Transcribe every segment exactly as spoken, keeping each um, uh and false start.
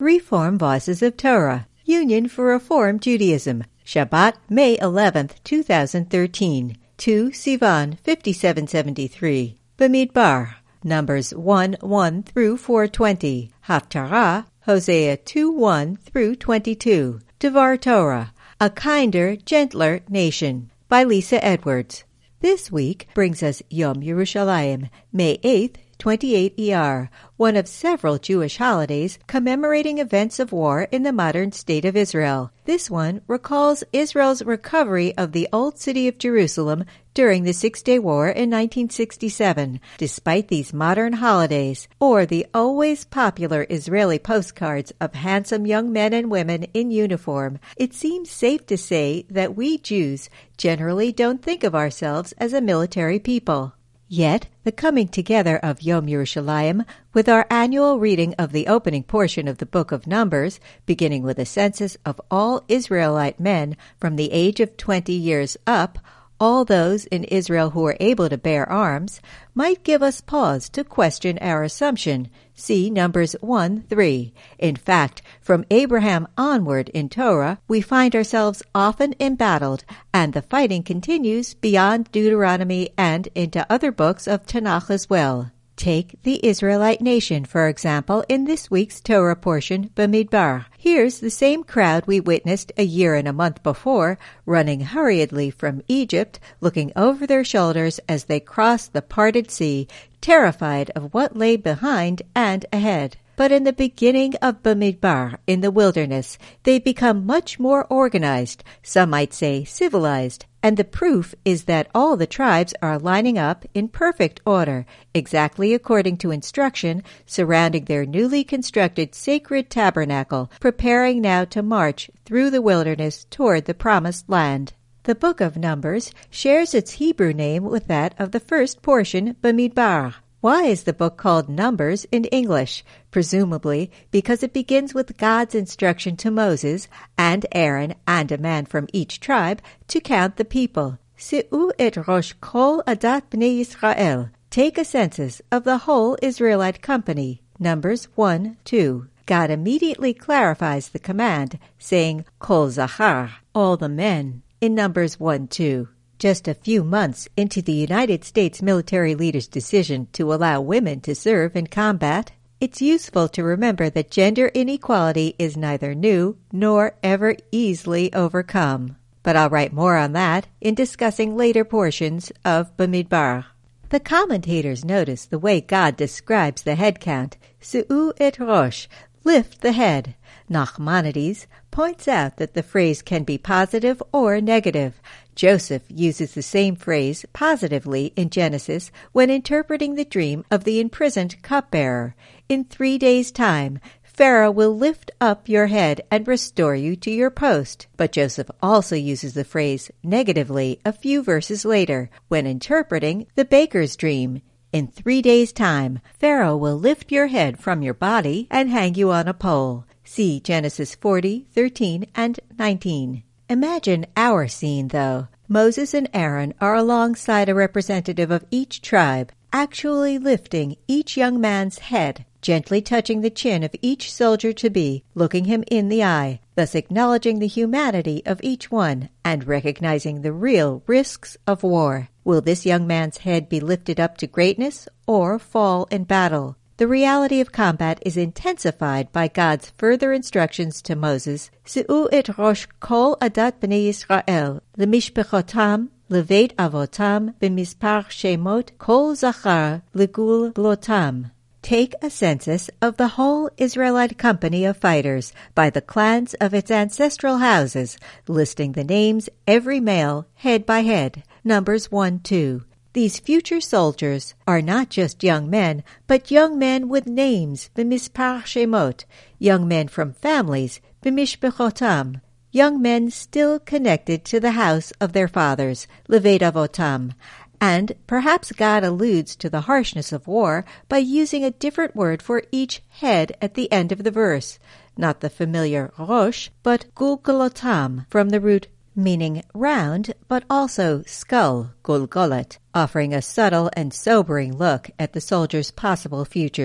Reform Voices of Torah, Union for Reform Judaism, Shabbat, May eleventh, two thousand thirteen, two Sivan, fifty-seven seventy-three, Bamidbar, Numbers one one through four twenty, Haftarah, Hosea two one through twenty-two, Devar Torah, A Kinder, Gentler Nation, by Lisa Edwards. This week brings us Yom Yerushalayim, May eighth, twenty-eight E R, one of several Jewish holidays commemorating events of war in the modern state of Israel. This one recalls Israel's recovery of the old city of Jerusalem during the Six-Day War in nineteen sixty-seven. Despite these modern holidays, or the always popular Israeli postcards of handsome young men and women in uniform, it seems safe to say that we Jews generally don't think of ourselves as a military people. Yet, the coming together of Yom Yerushalayim with our annual reading of the opening portion of the Book of Numbers, beginning with a census of all Israelite men from the age of twenty years up, all those in Israel who are able to bear arms, might give us pause to question our assumption. See Numbers one three. In fact, from Abraham onward in Torah, we find ourselves often embattled, and the fighting continues beyond Deuteronomy and into other books of Tanakh as well. Take the Israelite nation, for example, in this week's Torah portion, Bamidbar. Here's the same crowd we witnessed a year and a month before, running hurriedly from Egypt, looking over their shoulders as they crossed the parted sea, terrified of what lay behind and ahead. But in the beginning of Bamidbar, in the wilderness, they become much more organized, some might say civilized, and the proof is that all the tribes are lining up in perfect order, exactly according to instruction, surrounding their newly constructed sacred tabernacle, preparing now to march through the wilderness toward the promised land. The Book of Numbers shares its Hebrew name with that of the first portion, Bamidbar. Why is the book called Numbers in English? Presumably because it begins with God's instruction to Moses and Aaron and a man from each tribe to count the people. Se'u et rosh kol adat bnei Yisrael. Take a census of the whole Israelite company. Numbers one two. God immediately clarifies the command, saying kol zachar, all the men, in Numbers one two. Just a few months into the United States military leaders' decision to allow women to serve in combat, it's useful to remember that gender inequality is neither new nor ever easily overcome. But I'll write more on that in discussing later portions of Bamidbar. The commentators notice the way God describes the head count, Se'u et rosh, lift the head. Nachmanides points out that the phrase can be positive or negative. Joseph uses the same phrase positively in Genesis when interpreting the dream of the imprisoned cupbearer. In three days' time, Pharaoh will lift up your head and restore you to your post. But Joseph also uses the phrase negatively a few verses later when interpreting the baker's dream. In three days' time, Pharaoh will lift your head from your body and hang you on a pole. See Genesis forty, thirteen, and nineteen. Imagine our scene, though. Moses and Aaron are alongside a representative of each tribe, actually lifting each young man's head, gently touching the chin of each soldier-to-be, looking him in the eye, thus acknowledging the humanity of each one and recognizing the real risks of war. Will this young man's head be lifted up to greatness or fall in battle? The reality of combat is intensified by God's further instructions to Moses, Se'u et rosh kol adat bnei Yisrael, lemishpechotam, leveit avotam, b'mispar shemot, kol zachar, legul blotam. Take a census of the whole Israelite company of fighters by the clans of its ancestral houses, listing the names every male, head by head. Numbers one two. These future soldiers are not just young men, but young men with names, b'mispar shemot, young men from families, b'mishpechotam, young men still connected to the house of their fathers, leveit avotam. And perhaps God alludes to the harshness of war by using a different word for each head at the end of the verse, not the familiar rosh, but gulgolotam, from the root meaning round, but also skull, gulgolet, offering a subtle and sobering look at the soldiers' possible futures.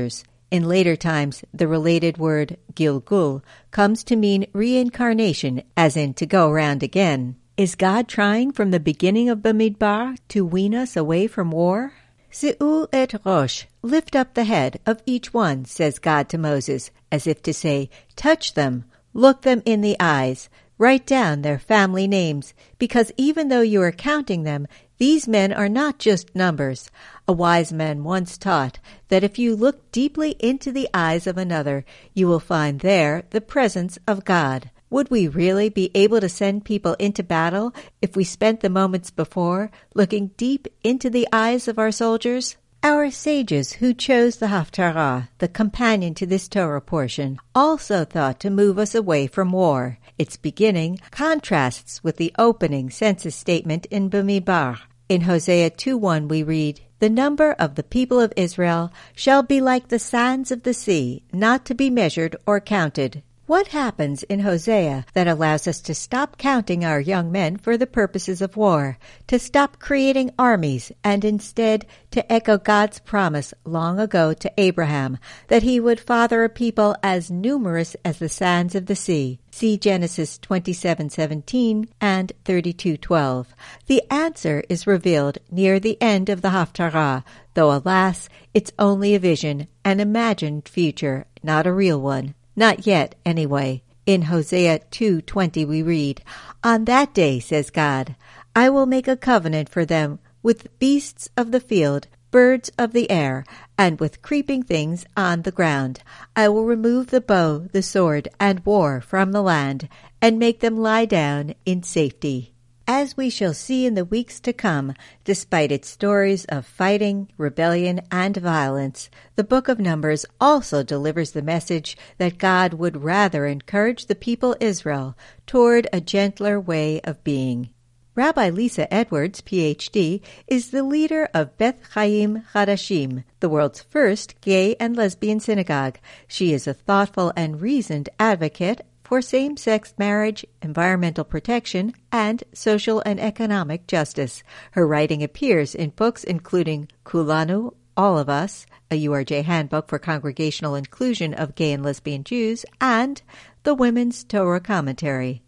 In later times, the related word Gilgul comes to mean reincarnation, as in to go round again. Is God trying from the beginning of Bamidbar to wean us away from war? Ze'u et Rosh, lift up the head of each one, says God to Moses, as if to say, touch them, look them in the eyes, write down their family names, because even though you are counting them, these men are not just numbers. A wise man once taught that if you look deeply into the eyes of another, you will find there the presence of God. Would we really be able to send people into battle if we spent the moments before looking deep into the eyes of our soldiers? Our sages who chose the Haftarah, the companion to this Torah portion, also thought to move us away from war. Its beginning contrasts with the opening census statement in Bamidbar. In Hosea two one we read, "The number of the people of Israel shall be like the sands of the sea, not to be measured or counted." What happens in Hosea that allows us to stop counting our young men for the purposes of war, to stop creating armies, and instead to echo God's promise long ago to Abraham that he would father a people as numerous as the sands of the sea? See Genesis twenty-seven seventeen and thirty-two twelve. The answer is revealed near the end of the Haftarah, though alas, it's only a vision, an imagined future, not a real one. Not yet, anyway. In Hosea two twenty we read, "On that day, says God, I will make a covenant for them with beasts of the field, birds of the air, and with creeping things on the ground. I will remove the bow, the sword, and war from the land, and make them lie down in safety." As we shall see in the weeks to come, despite its stories of fighting, rebellion, and violence, the Book of Numbers also delivers the message that God would rather encourage the people Israel toward a gentler way of being. Rabbi Lisa Edwards, P H D, is the leader of Beth Chaim Chadashim, the world's first gay and lesbian synagogue. She is a thoughtful and reasoned advocate for same-sex marriage, environmental protection, and social and economic justice. Her writing appears in books including Kulanu, All of Us, a U R J handbook for congregational inclusion of gay and lesbian Jews, and the Women's Torah Commentary.